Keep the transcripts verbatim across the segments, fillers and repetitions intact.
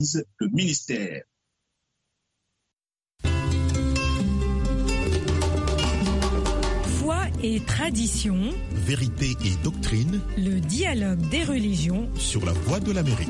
le ministère. Foi et tradition, vérité et doctrine, le dialogue des religions sur la Voix de l'Amérique.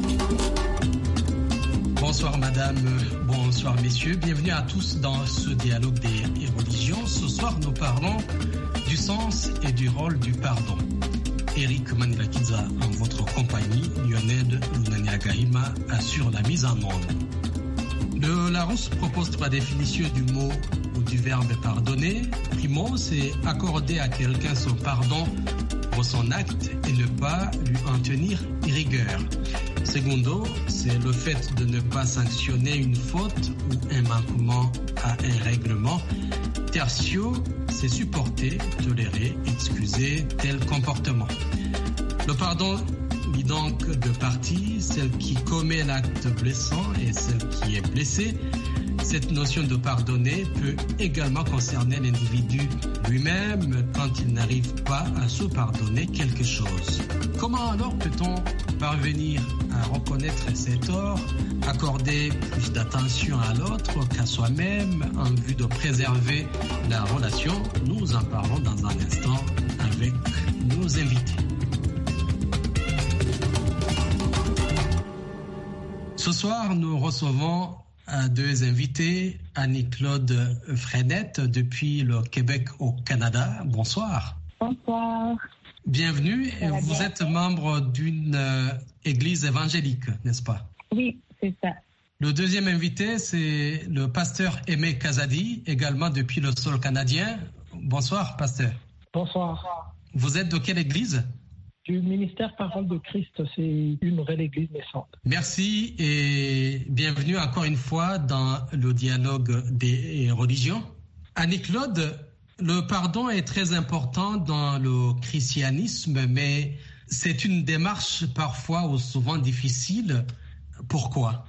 Bonsoir madame, bonsoir messieurs, bienvenue à tous dans ce dialogue des religions. Ce soir nous parlons du sens et du rôle du pardon. Eric Manilakiza en votre compagnie, Lionel Lunaniagahima assure la mise en onde. Le Larousse propose trois définitions du mot ou du verbe pardonner. Primo, c'est accorder à quelqu'un son pardon pour son acte et ne pas lui en tenir rigueur. Secondo, c'est le fait de ne pas sanctionner une faute ou un manquement à un règlement. Tertio, c'est supporter, tolérer, excuser tel comportement. Le pardon lie donc deux parties, celle qui commet l'acte blessant et celle qui est blessée. Cette notion de pardonner peut également concerner l'individu lui-même quand il n'arrive pas à se pardonner quelque chose. Comment alors peut-on parvenir à reconnaître ses torts, accorder plus d'attention à l'autre qu'à soi-même en vue de préserver la relation? Nous en parlons dans un instant avec nos invités. Ce soir, nous recevons deux invités, Annie-Claude Frenette depuis le Québec au Canada. Bonsoir. Bonsoir. Bienvenue. Vous bien. Êtes membre d'une euh, église évangélique, n'est-ce pas? Oui, c'est ça. Le deuxième invité, c'est le pasteur Aimé Kazadi, également depuis le sol canadien. Bonsoir, pasteur. Bonsoir. Vous êtes de quelle église? Du ministère Parole de Christ, c'est une nouvelle église naissante. Merci et bienvenue encore une fois dans le dialogue des religions. Annie-Claude, le pardon est très important dans le christianisme, mais c'est une démarche parfois ou souvent difficile. Pourquoi?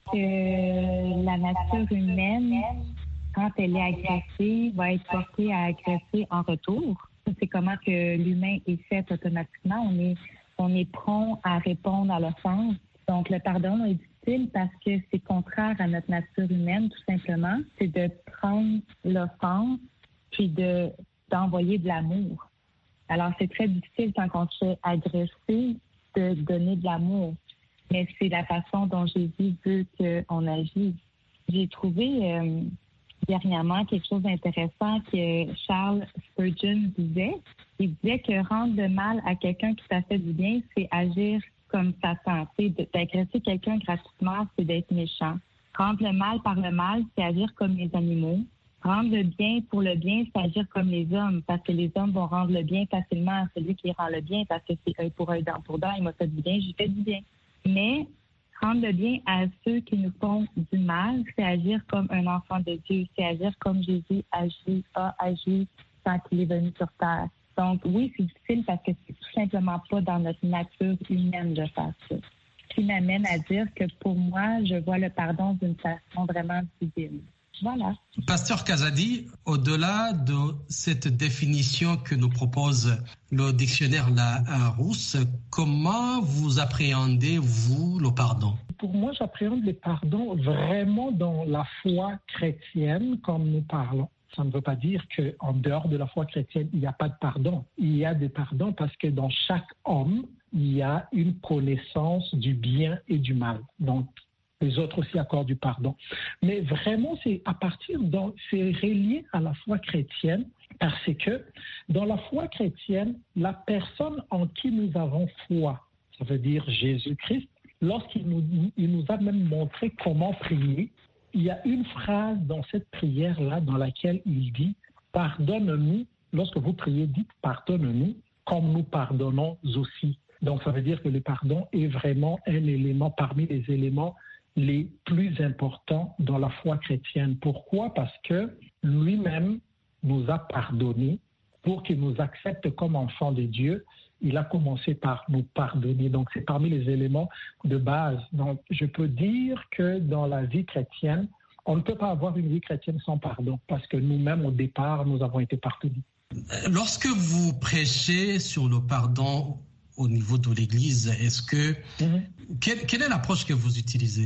Euh, la nature humaine, quand elle est agressée, va être portée à agresser en retour. C'est comment que l'humain est fait automatiquement. On est, on est prompt à répondre à l'offense. Donc, le pardon est difficile parce que c'est contraire à notre nature humaine, tout simplement. C'est de prendre l'offense puis de, d'envoyer de l'amour. Alors, c'est très difficile quand on se fait agresser de donner de l'amour. Mais c'est la façon dont Jésus veut qu'on agisse. J'ai trouvé... Euh, dernièrement quelque chose d'intéressant que Charles Spurgeon disait. Il disait que rendre le mal à quelqu'un qui t'a fait du bien, c'est agir comme Satan. D'agresser quelqu'un gratuitement, c'est d'être méchant. Rendre le mal par le mal, c'est agir comme les animaux. Rendre le bien pour le bien, c'est agir comme les hommes, parce que les hommes vont rendre le bien facilement à celui qui rend le bien, parce que c'est œil pour œil, dent pour dent, il m'a fait du bien, j'ai fait du bien. Mais rendre le bien à ceux qui nous font du mal, c'est agir comme un enfant de Dieu. C'est agir comme Jésus agit, a agi quand il est venu sur terre. Donc, oui, c'est difficile parce que c'est tout simplement pas dans notre nature humaine de faire ça. Ce qui m'amène à dire que pour moi, je vois le pardon d'une façon vraiment divine. Voilà. Pasteur Kazadi, au-delà de cette définition que nous propose le dictionnaire Larousse, comment vous appréhendez, vous, le pardon? Pour moi, j'appréhende le pardon vraiment dans la foi chrétienne, comme nous parlons. Ça ne veut pas dire qu'en dehors de la foi chrétienne, il n'y a pas de pardon. Il y a des pardons parce que dans chaque homme, il y a une connaissance du bien et du mal. Donc, les autres aussi accordent du pardon. Mais vraiment, c'est à partir de, c'est relié à la foi chrétienne parce que dans la foi chrétienne, la personne en qui nous avons foi, ça veut dire Jésus-Christ, lorsqu'il nous, il nous a même montré comment prier, il y a une phrase dans cette prière-là dans laquelle il dit « Pardonne-nous ». Lorsque vous priez, dites « Pardonne-nous » comme nous pardonnons aussi. Donc, ça veut dire que le pardon est vraiment un élément parmi les éléments les plus importants dans la foi chrétienne. Pourquoi? Parce que lui-même nous a pardonné pour qu'il nous accepte comme enfants de Dieu. Il a commencé par nous pardonner. Donc, c'est parmi les éléments de base. Donc, je peux dire que dans la vie chrétienne, on ne peut pas avoir une vie chrétienne sans pardon parce que nous-mêmes, au départ, nous avons été pardonnés. Lorsque vous prêchez sur le pardon au niveau de l'Église, est-ce que... Mm-hmm. Quelle, quelle est l'approche que vous utilisez?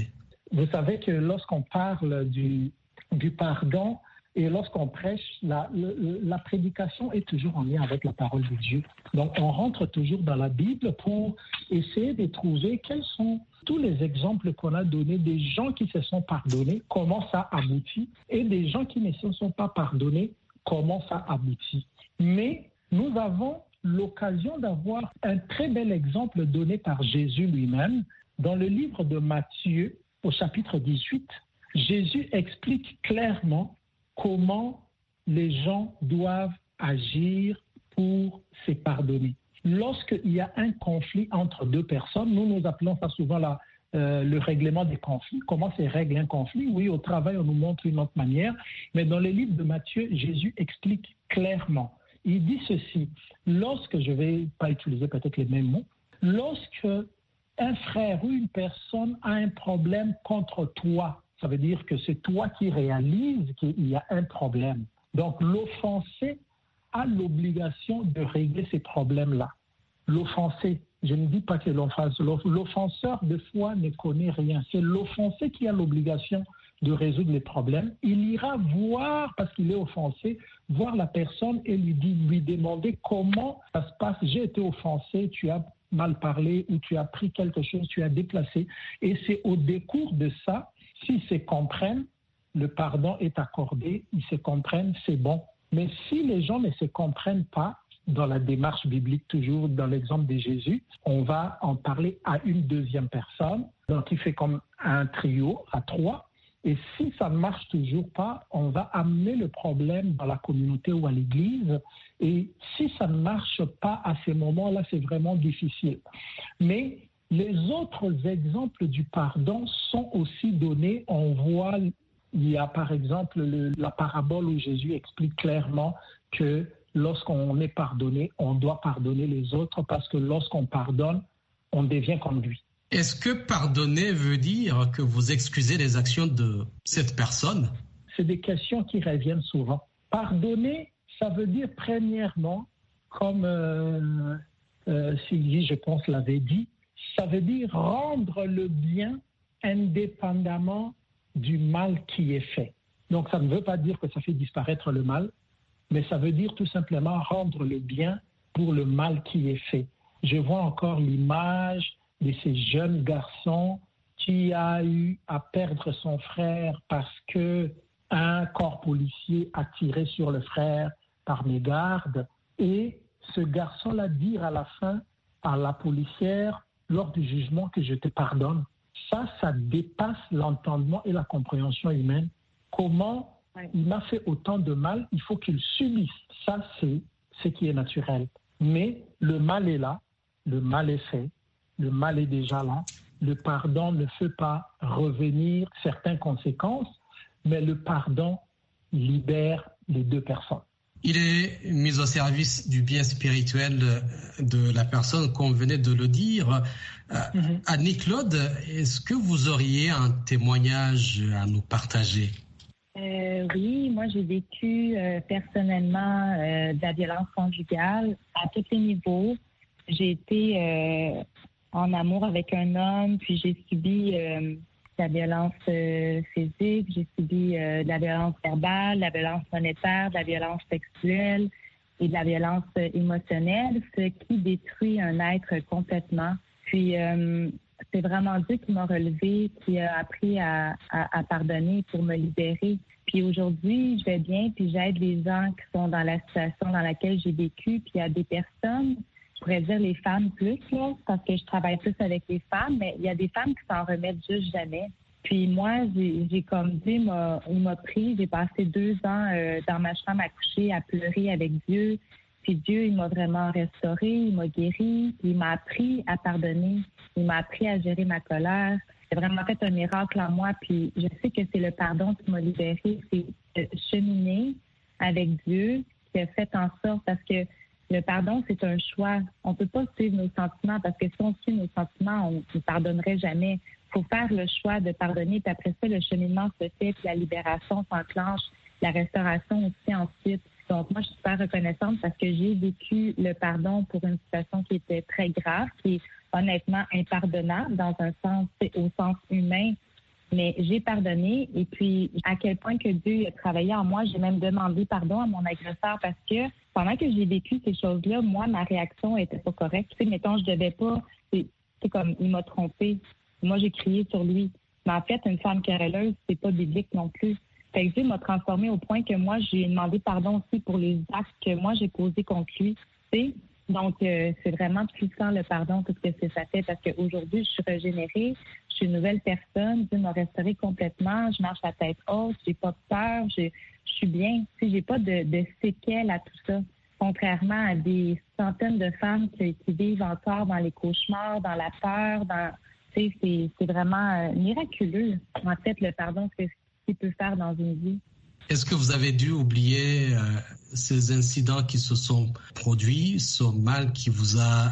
Vous savez que lorsqu'on parle du, du pardon et lorsqu'on prêche, la, la prédication est toujours en lien avec la parole de Dieu. Donc, on rentre toujours dans la Bible pour essayer de trouver quels sont tous les exemples qu'on a donnés des gens qui se sont pardonnés, comment ça aboutit, et des gens qui ne se sont pas pardonnés, comment ça aboutit. Mais nous avons l'occasion d'avoir un très bel exemple donné par Jésus lui-même. Dans le livre de Matthieu, au chapitre dix-huit, Jésus explique clairement comment les gens doivent agir pour se pardonner. Lorsqu'il y a un conflit entre deux personnes, nous nous appelons ça souvent la, euh, le règlement des conflits. Comment se règle un conflit? Oui, au travail, on nous montre une autre manière. Mais dans le livre de Matthieu, Jésus explique clairement. Il dit ceci, lorsque, je ne vais pas utiliser peut-être les mêmes mots, lorsque un frère ou une personne a un problème contre toi, ça veut dire que c'est toi qui réalises qu'il y a un problème. Donc, l'offensé a l'obligation de régler ces problèmes-là. L'offensé, je ne dis pas que l'offenseur, de foi, ne connaît rien. C'est l'offensé qui a l'obligation de résoudre les problèmes. Il ira voir, parce qu'il est offensé, voir la personne et lui, dit, lui demander comment ça se passe. J'ai été offensé, tu as mal parlé ou tu as pris quelque chose, tu as déplacé. Et c'est au décours de ça, s'ils se comprennent, le pardon est accordé, ils se comprennent, c'est bon. Mais si les gens ne se comprennent pas, dans la démarche biblique, toujours dans l'exemple de Jésus, on va en parler à une deuxième personne, donc il fait comme un trio, à trois. Et si ça ne marche toujours pas, on va amener le problème dans la communauté ou à l'église. Et si ça ne marche pas à ces moments-là, c'est vraiment difficile. Mais les autres exemples du pardon sont aussi donnés. On voit, il y a par exemple le, la parabole où Jésus explique clairement que lorsqu'on est pardonné, on doit pardonner les autres parce que lorsqu'on pardonne, on devient comme lui. Est-ce que pardonner veut dire que vous excusez les actions de cette personne? C'est des questions qui reviennent souvent. Pardonner, ça veut dire premièrement, comme euh, euh, Sylvie, je pense, l'avait dit, ça veut dire rendre le bien indépendamment du mal qui est fait. Donc, ça ne veut pas dire que ça fait disparaître le mal, mais ça veut dire tout simplement rendre le bien pour le mal qui est fait. Je vois encore l'image de ces jeunes garçons qui a eu à perdre son frère parce que un corps policier a tiré sur le frère par mégarde et ce garçon-là dire à la fin à la policière lors du jugement que je te pardonne. Ça, ça dépasse l'entendement et la compréhension humaine. Comment il m'a fait autant de mal, il faut qu'il subisse. Ça, c'est ce qui est naturel. Mais le mal est là, le mal est fait, le mal est déjà là. Le pardon ne fait pas revenir certaines conséquences, mais le pardon libère les deux personnes. Il est mis au service du bien spirituel de la personne, comme venait de le dire. Mm-hmm. Annie-Claude, est-ce que vous auriez un témoignage à nous partager? Euh, oui, moi j'ai vécu euh, personnellement euh, de la violence conjugale à tous les niveaux. J'ai été euh, en amour avec un homme, puis j'ai subi euh, de la violence euh, physique, j'ai subi euh, de la violence verbale, de la violence monétaire, de la violence sexuelle et de la violence euh, émotionnelle, ce qui détruit un être complètement. Puis euh, c'est vraiment Dieu qui m'a relevé, qui a appris à, à, à pardonner pour me libérer. Puis aujourd'hui, je vais bien, puis j'aide les gens qui sont dans la situation dans laquelle j'ai vécu. Puis il y a des personnes, je pourrais dire les femmes plus, là, parce que je travaille plus avec les femmes, mais il y a des femmes qui s'en remettent juste jamais. Puis moi, j'ai, j'ai comme Dieu m'a, il m'a pris, j'ai passé deux ans euh, dans ma chambre à coucher, à pleurer avec Dieu. Puis Dieu, il m'a vraiment restauré, il m'a guéri, il m'a appris à pardonner, il m'a appris à gérer ma colère. C'est vraiment fait un miracle en moi, puis je sais que c'est le pardon qui m'a libérée. C'est de cheminer avec Dieu qui a fait en sorte, parce que le pardon, c'est un choix. On ne peut pas suivre nos sentiments, parce que si on suit nos sentiments, on ne pardonnerait jamais. Il faut faire le choix de pardonner, puis après ça, le cheminement se fait, puis la libération s'enclenche, la restauration aussi ensuite. Donc, moi, je suis super reconnaissante parce que j'ai vécu le pardon pour une situation qui était très grave, qui est honnêtement impardonnable dans un sens, au sens humain. Mais j'ai pardonné et puis à quel point que Dieu a travaillé en moi, j'ai même demandé pardon à mon agresseur parce que pendant que j'ai vécu ces choses-là, moi, ma réaction était pas correcte. Tu sais, mettons, je devais pas, c'est, c'est comme, il m'a trompé. Moi, j'ai crié sur lui. Mais en fait, une femme querelleuse, c'est pas biblique non plus. Fait que Dieu m'a transformée au point que moi, j'ai demandé pardon aussi pour les actes que moi, j'ai posés contre lui. Tu sais? Donc, euh, c'est vraiment puissant le pardon, tout ce que ça fait, parce qu'aujourd'hui, je suis régénérée, je suis une nouvelle personne, Dieu m'a restaurée complètement, je marche la tête haute, j'ai pas peur, je, je suis bien, tu sais, j'ai pas de, de séquelles à tout ça, contrairement à des centaines de femmes qui, qui vivent encore dans les cauchemars, dans la peur, dans, tu sais, c'est, c'est vraiment euh, miraculeux, en fait, le pardon, ce qu'il peut faire dans une vie. Est-ce que vous avez dû oublier euh, ces incidents qui se sont produits, ce mal qui vous a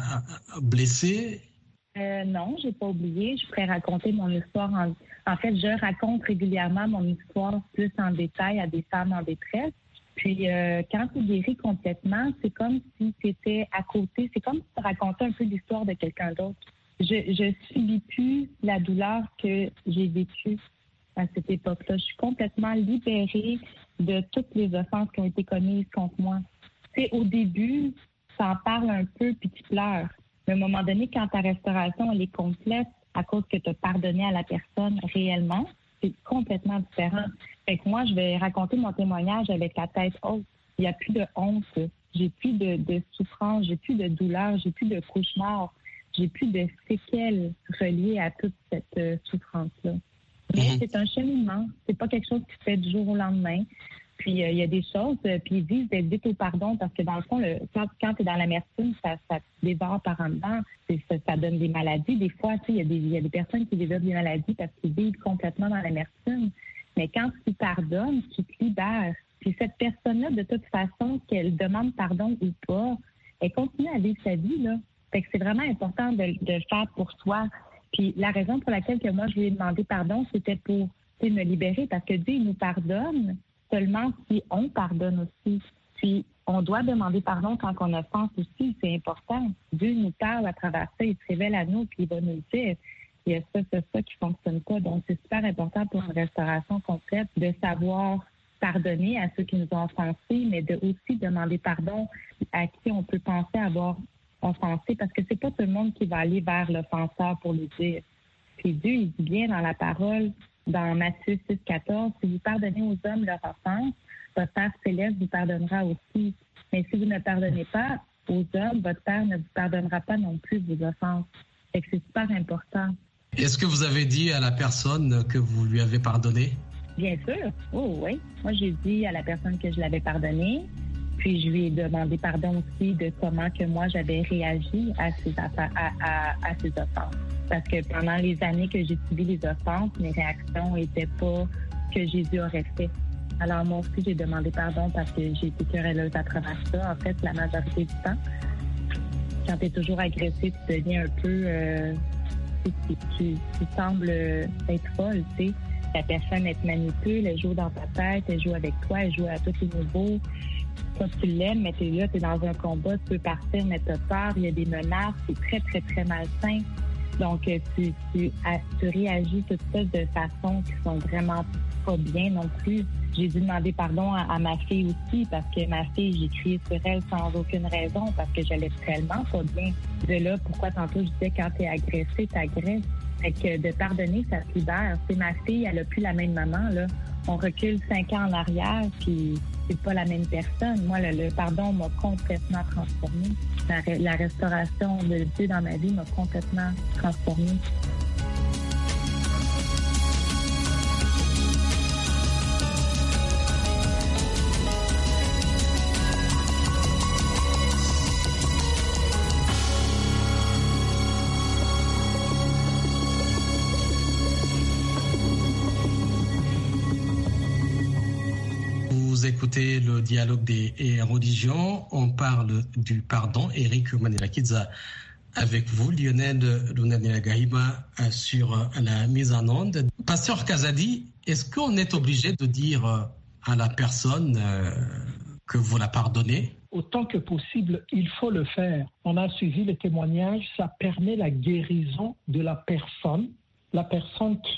blessé? Euh, non, j'ai pas oublié. Je pourrais raconter mon histoire. En, en fait, je raconte régulièrement mon histoire plus en détail à des femmes en détresse. Puis, euh, quand tu guéris complètement, c'est comme si tu étais à côté. C'est comme si tu racontais un peu l'histoire de quelqu'un d'autre. Je je subis plus la douleur que j'ai vécue à cette époque-là. Je suis complètement libérée de toutes les offenses qui ont été commises contre moi. Tu sais, au début, ça en parle un peu puis tu pleures. Mais à un moment donné, quand ta restauration elle est complète à cause que tu as pardonné à la personne réellement, c'est complètement différent. Fait que moi, je vais raconter mon témoignage avec la tête haute. Il n'y a plus de honte. J'ai plus de, de souffrance. J'ai plus de douleur. J'ai plus de cauchemar. J'ai plus de séquelles reliées à toute cette euh, souffrance-là. Mais mm-hmm. c'est un cheminement. C'est pas quelque chose qui se fait du jour au lendemain. Puis il euh, y a des choses, euh, puis ils disent d'être vite au pardon parce que dans le fond, le, quand, quand tu es dans l'amertume, ça, ça te dévore par en dedans. Ça, ça donne des maladies. Des fois, tu sais, il y, y a des personnes qui développent des maladies parce qu'ils vivent complètement dans l'amertume. Mais quand tu pardonnes, tu te libères. Puis cette personne-là, de toute façon, qu'elle demande pardon ou pas, elle continue à vivre sa vie, là. Fait que c'est vraiment important de, de le faire pour soi. Puis la raison pour laquelle que moi, je lui ai demandé pardon, c'était pour me libérer parce que Dieu, il nous pardonne seulement si on pardonne aussi. Puis on doit demander pardon quand on offense aussi, c'est important. Dieu nous parle à travers ça, il se révèle à nous, puis il va nous le dire. Il y a ça, ça, ça qui ne fonctionne pas. Donc c'est super important pour une restauration complète de savoir pardonner à ceux qui nous ont offensés, mais de aussi demander pardon à qui on peut penser avoir offensé, parce que c'est pas tout le monde qui va aller vers l'offenseur pour lui dire. Puis Dieu, il dit bien dans la parole, dans Matthieu six quatorze, si vous pardonnez aux hommes leur offense, votre Père céleste vous pardonnera aussi. Mais si vous ne pardonnez pas aux hommes, votre Père ne vous pardonnera pas non plus vos offenses. Fait que c'est super important. Est-ce que vous avez dit à la personne que vous lui avez pardonné? Bien sûr. Oh oui. Moi, j'ai dit à la personne que je l'avais pardonné. Puis je lui ai demandé pardon aussi de comment que moi j'avais réagi à ces, affaires, à, à, à ces offenses. Parce que pendant les années que j'ai subi les offenses, mes réactions n'étaient pas que Jésus aurait fait. Alors moi aussi, j'ai demandé pardon parce que j'ai été querelleuse à travers ça, en fait, la majorité du temps. Quand tu es toujours agressé, tu deviens un peu... Euh, tu, tu, tu, tu sembles être folle, tu sais. La personne, elle te manipule, elle joue dans ta tête, elle joue avec toi, elle joue à tous les niveaux. Quand tu l'aimes, mais tu es là, tu es dans un combat, tu peux partir, mais tu as peur, il y a des menaces, c'est très, très, très malsain. Donc, tu, tu, tu réagis toutes sortes de façons qui sont vraiment pas bien non plus. J'ai dû demander pardon à, à ma fille aussi parce que ma fille, j'ai crié sur elle sans aucune raison parce que j'allais tellement pas bien. De là, pourquoi tantôt je disais quand t'es agressé, t'agresses. Fait que de pardonner, ça te libère. C'est ma fille, elle a plus la même maman, là. On recule cinq ans en arrière, puis c'est pas la même personne. Moi, le, le pardon m'a complètement transformée. La, la restauration de Dieu dans ma vie m'a complètement transformée. Vous écoutez le dialogue des religions. On parle du pardon. Eric Manilakidza avec vous, Lionel Lunanila-Gahiba sur la mise en onde. Pasteur Kazadi, est-ce qu'on est obligé de dire à la personne que vous la pardonnez? Autant que possible, il faut le faire. On a suivi le témoignage, ça permet la guérison de la personne, la personne qui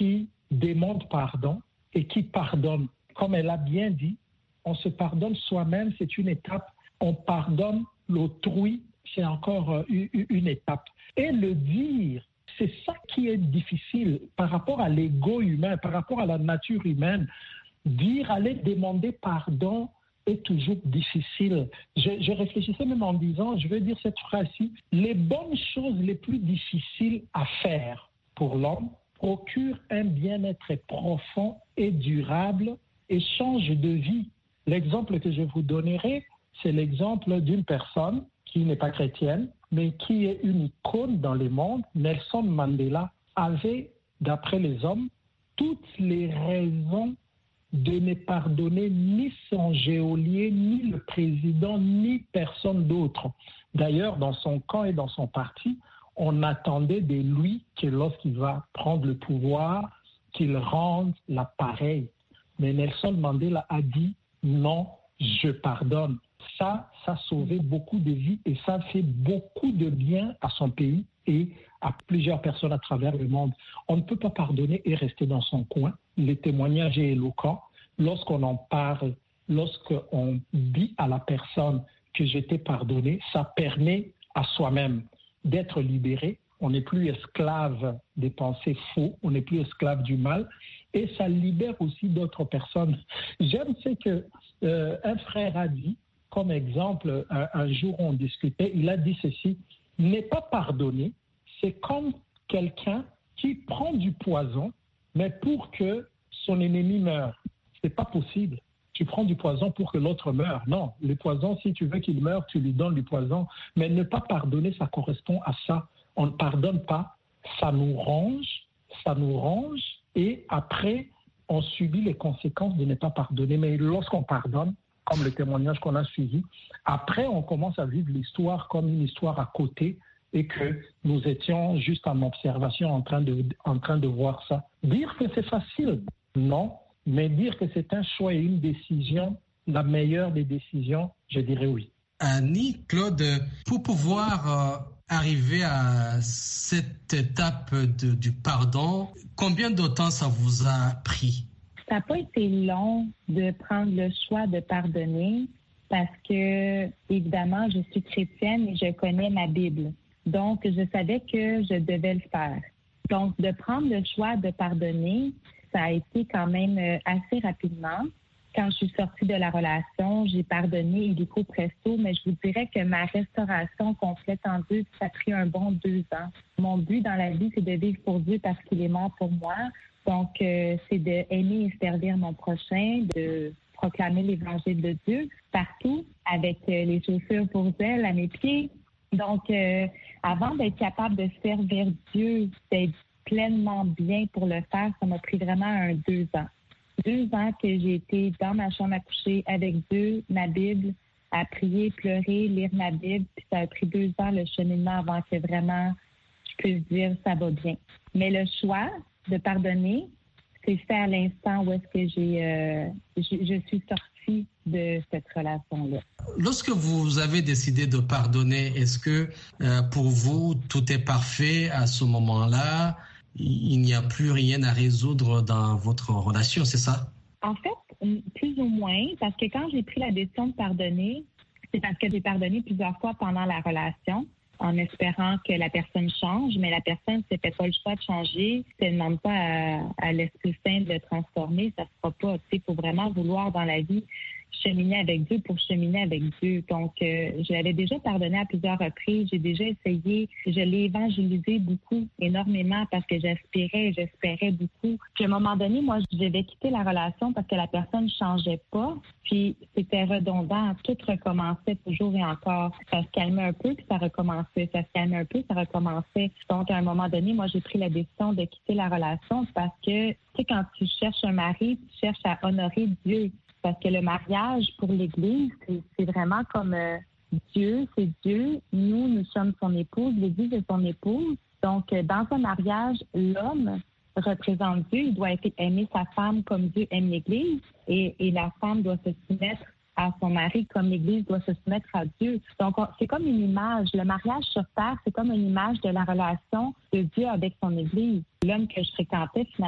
demande pardon et qui pardonne. Comme elle a bien dit, on se pardonne soi-même, c'est une étape. On pardonne l'autrui, c'est encore une étape. Et le dire, c'est ça qui est difficile par rapport à l'ego humain, par rapport à la nature humaine. Dire, aller demander pardon est toujours difficile. Je, je réfléchissais même en disant, je vais dire cette phrase-ci, les bonnes choses les plus difficiles à faire pour l'homme procurent un bien-être profond et durable et changent de vie. L'exemple que je vous donnerai, c'est l'exemple d'une personne qui n'est pas chrétienne, mais qui est une icône dans le monde. Nelson Mandela avait, d'après les hommes, toutes les raisons de ne pardonner ni son geôlier, ni le président, ni personne d'autre. D'ailleurs, dans son camp et dans son parti, on attendait de lui que lorsqu'il va prendre le pouvoir, qu'il rende l'appareil. Mais Nelson Mandela a dit « non, je pardonne ». Ça, ça a sauvé beaucoup de vies et ça fait beaucoup de bien à son pays et à plusieurs personnes à travers le monde. On ne peut pas pardonner et rester dans son coin. Le témoignage est éloquent. Lorsqu'on en parle, lorsqu'on dit à la personne que je t'ai pardonné, ça permet à soi-même d'être libéré. On n'est plus esclave des pensées faux, on n'est plus esclave du mal et ça libère aussi d'autres personnes. J'aime ce que euh, un frère a dit, comme exemple, un, un jour on discutait, il a dit ceci, ne pas pardonner, c'est comme quelqu'un qui prend du poison, mais pour que son ennemi meure. C'est pas possible. Tu prends du poison pour que l'autre meure. Non, le poison, si tu veux qu'il meure, tu lui donnes du poison. Mais ne pas pardonner, ça correspond à ça. On ne pardonne pas, ça nous ronge, ça nous ronge, et après, on subit les conséquences de ne pas pardonner. Mais lorsqu'on pardonne, comme le témoignage qu'on a suivi, après, on commence à vivre l'histoire comme une histoire à côté et que nous étions juste en observation en train de, en train de voir ça. Dire que c'est facile, non. Mais dire que c'est un choix et une décision, la meilleure des décisions, je dirais oui. Annie, Claude, pour pouvoir euh, arriver à cette étape de, du pardon, combien de temps ça vous a pris? Ça n'a pas été long de prendre le choix de pardonner parce que, évidemment, je suis chrétienne et je connais ma Bible. Donc, je savais que je devais le faire. Donc, de prendre le choix de pardonner, ça a été quand même assez rapidement. Quand je suis sortie de la relation, j'ai pardonné illico presto, mais je vous dirais que ma restauration complète en Dieu, ça a pris un bon deux ans. Mon but dans la vie, c'est de vivre pour Dieu parce qu'il est mort pour moi. Donc, euh, c'est d'aimer et servir mon prochain, de proclamer l'évangile de Dieu partout, avec euh, les chaussures pour zèle à mes pieds. Donc, euh, avant d'être capable de servir Dieu, d'être pleinement bien pour le faire, ça m'a pris vraiment un deux ans. Deux ans que j'ai été dans ma chambre à coucher avec Dieu, ma Bible, à prier, pleurer, lire ma Bible. Puis ça a pris deux ans le cheminement avant que vraiment je puisse dire ça va bien. Mais le choix de pardonner, c'est fait à l'instant où est-ce que j'ai, euh, je, je suis sortie de cette relation-là. Lorsque vous avez décidé de pardonner, est-ce que euh, pour vous, tout est parfait à ce moment-là? Il n'y a plus rien à résoudre dans votre relation, c'est ça? En fait, plus ou moins, parce que quand j'ai pris la décision de pardonner, c'est parce que j'ai pardonné plusieurs fois pendant la relation, en espérant que la personne change, mais la personne ne fait pas le choix de changer, ne demande pas à, à l'Esprit Saint de le transformer, ça ne se fera pas. Il faut vraiment vouloir dans la vie cheminer avec Dieu pour cheminer avec Dieu. Donc, euh, je l'avais déjà pardonné à plusieurs reprises. J'ai déjà essayé. Je l'ai évangélisé beaucoup, énormément, parce que j'aspirais, j'espérais beaucoup. Puis, à un moment donné, moi, je devais quitter la relation parce que la personne ne changeait pas. Puis, c'était redondant. Tout recommençait toujours et encore. Ça se calmait un peu, puis ça recommençait. Ça se calmait un peu, ça recommençait. Donc, à un moment donné, moi, j'ai pris la décision de quitter la relation parce que, tu sais, quand tu cherches un mari, tu cherches à honorer Dieu. Parce que le mariage pour l'Église, c'est, c'est vraiment comme euh, Dieu, c'est Dieu. Nous, nous sommes son épouse, l'Église est son épouse. Donc, euh, dans un mariage, l'homme représente Dieu. Il doit aimer sa femme comme Dieu aime l'Église. Et, et la femme doit se soumettre à son mari comme l'Église doit se soumettre à Dieu. Donc, on, c'est comme une image. Le mariage sur terre, c'est comme une image de la relation de Dieu avec son Église. L'homme que je fréquentais, finalement,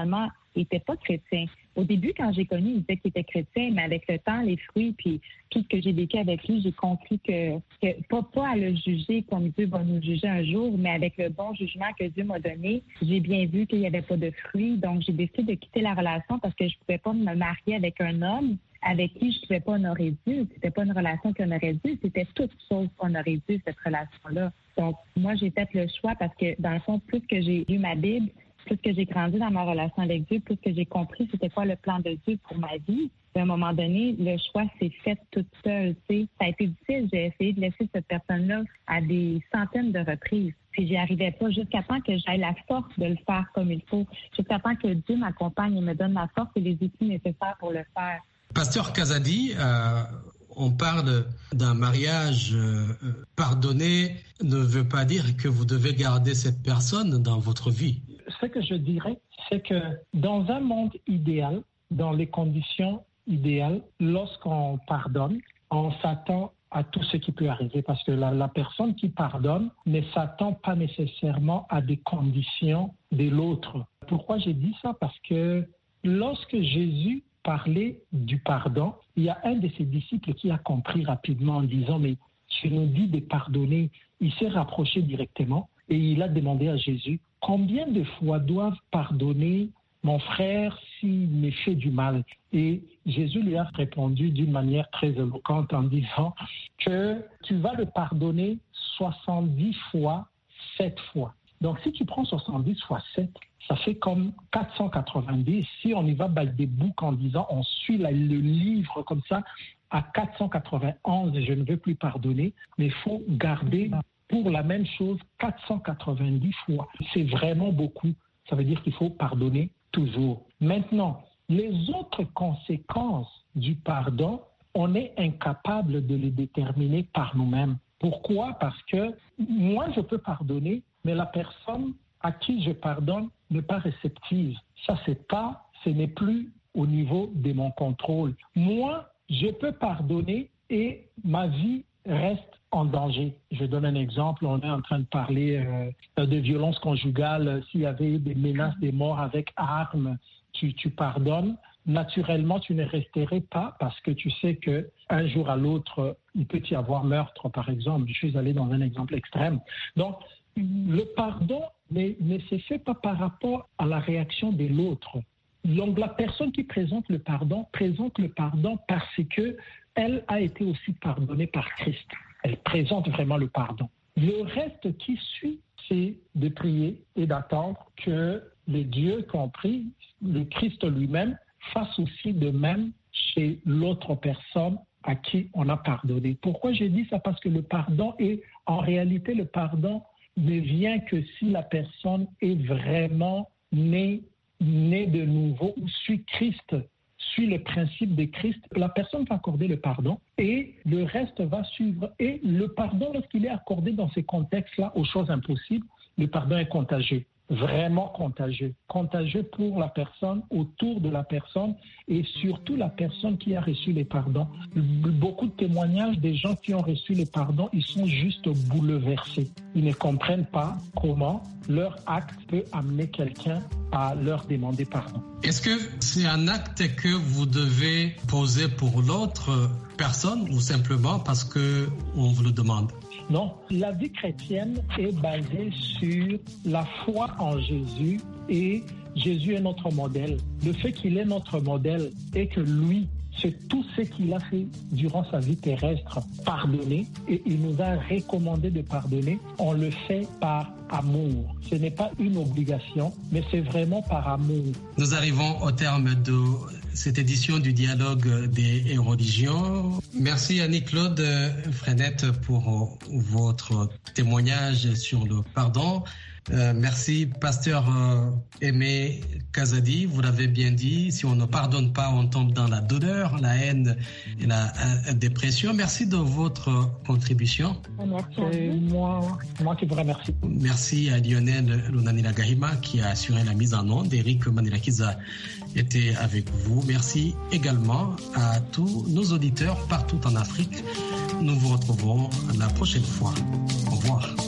n'était pas chrétien. Au début, quand j'ai connu, il disait qu'il était chrétien, mais avec le temps, les fruits, puis tout ce que j'ai vécu avec lui, j'ai compris que, que pas, pas à le juger comme Dieu va nous juger un jour, mais avec le bon jugement que Dieu m'a donné, j'ai bien vu qu'il n'y avait pas de fruits. Donc, j'ai décidé de quitter la relation parce que je ne pouvais pas me marier avec un homme avec qui je ne pouvais pas honorer Dieu. C'était pas une relation qu'on aurait dû, c'était toute chose qu'on aurait dû, cette relation-là. Donc, moi, j'ai fait le choix parce que, dans le fond, plus que j'ai lu ma Bible, plus que j'ai grandi dans ma relation avec Dieu, plus que j'ai compris c'était quoi le plan de Dieu pour ma vie. À un moment donné, le choix s'est fait toute seule. Tu sais. Ça a été difficile. J'ai essayé de laisser cette personne-là à des centaines de reprises. Puis j'y arrivais pas jusqu'à temps que j'aie la force de le faire comme il faut. Jusqu'à temps que Dieu m'accompagne et me donne la force et les outils nécessaires pour le faire. Pasteur Kazadi, euh, on parle d'un mariage euh, pardonné ne veut pas dire que vous devez garder cette personne dans votre vie. Ce que je dirais, c'est que dans un monde idéal, dans les conditions idéales, lorsqu'on pardonne, on s'attend à tout ce qui peut arriver parce que la, la personne qui pardonne ne s'attend pas nécessairement à des conditions de l'autre. Pourquoi j'ai dit ça? Parce que lorsque Jésus parlait du pardon, il y a un de ses disciples qui a compris rapidement en disant « mais tu nous dis de pardonner ». Il s'est rapproché directement et il a demandé à Jésus « combien de fois doivent pardonner mon frère s'il me fait du mal ?» Et Jésus lui a répondu d'une manière très éloquente en disant que tu vas le pardonner soixante-dix fois, sept fois. Donc si tu prends soixante-dix fois sept, ça fait comme quatre cent quatre-vingt-dix. Si on y va by des boucs en disant on suit la, le livre comme ça, à quatre cent quatre-vingt-onze, je ne veux plus pardonner, mais il faut garder pour la même chose quatre cent quatre-vingt-dix fois. C'est vraiment beaucoup. Ça veut dire qu'il faut pardonner toujours. Maintenant, les autres conséquences du pardon, on est incapable de les déterminer par nous-mêmes. Pourquoi? Parce que moi, je peux pardonner, mais la personne à qui je pardonne n'est pas réceptive. Ça, c'est pas, ce n'est plus au niveau de mon contrôle. Moi, je peux pardonner et ma vie reste en danger. Je donne un exemple. On est en train de parler euh, de violence conjugale. S'il y avait des menaces de mort avec armes, tu, tu pardonnes. Naturellement, tu ne resterais pas parce que tu sais qu'un jour à l'autre, il peut y avoir meurtre, par exemple. Je suis allé dans un exemple extrême. Donc, le pardon ne, ne se fait pas par rapport à la réaction de l'autre. Donc, la personne qui présente le pardon présente le pardon parce qu'elle a été aussi pardonnée par Christ. Elle présente vraiment le pardon. Le reste qui suit, c'est de prier et d'attendre que le Dieu compris, le Christ lui-même, fasse aussi de même chez l'autre personne à qui on a pardonné. Pourquoi j'ai dit ça? Parce que le pardon est, en réalité, le pardon ne vient que si la personne est vraiment née, née de nouveau ou suit Christ, suit le principe de Christ. La personne va accorder le pardon et le reste va suivre. Et le pardon, lorsqu'il est accordé dans ces contextes-là aux choses impossibles, le pardon est contagieux. Vraiment contagieux. Contagieux pour la personne, autour de la personne et surtout la personne qui a reçu les pardons. Beaucoup de témoignages des gens qui ont reçu les pardons, ils sont juste bouleversés. Ils ne comprennent pas comment leur acte peut amener quelqu'un à leur demander pardon. Est-ce que c'est un acte que vous devez poser pour l'autre personne ou simplement parce qu'on vous le demande? Non, la vie chrétienne est basée sur la foi en Jésus et Jésus est notre modèle. Le fait qu'il est notre modèle et que lui, c'est tout ce qu'il a fait durant sa vie terrestre, pardonner, et il nous a recommandé de pardonner, on le fait par amour. Ce n'est pas une obligation, mais c'est vraiment par amour. Nous arrivons au terme de cette édition du Dialogue des religions. Merci Annie-Claude Frenette pour votre témoignage sur le pardon. Euh, merci Pasteur euh, Aimé Kazadi, vous l'avez bien dit, si on ne pardonne pas, on tombe dans la douleur, la haine et la euh, dépression. Merci de votre contribution. C'est moi, moi qui vous remercie. Merci à Lionel Lunanila Gahima qui a assuré la mise en onde. Eric Manilakiza était avec vous. Merci également à tous nos auditeurs partout en Afrique. Nous vous retrouvons la prochaine fois. Au revoir.